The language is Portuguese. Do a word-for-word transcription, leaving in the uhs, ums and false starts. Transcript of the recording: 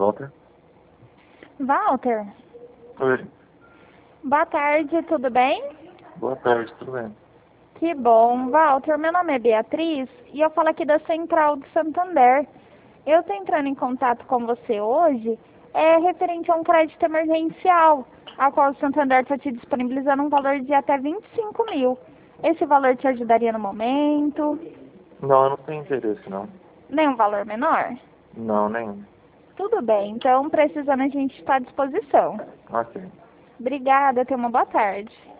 Walter? Walter? Oi. Boa tarde, tudo bem? Boa tarde, tudo bem? Que bom. Walter, meu nome é Beatriz e eu falo aqui da Central de Santander. Eu estou entrando em contato com você hoje, é referente a um crédito emergencial, a qual o Santander está te disponibilizando um valor de até vinte e cinco mil. Esse valor te ajudaria no momento? Não, eu não tenho interesse, não. Nem um valor menor? Não, nenhum. Tudo bem, então precisando a gente está à disposição. Ok. Obrigada, tenha uma boa tarde.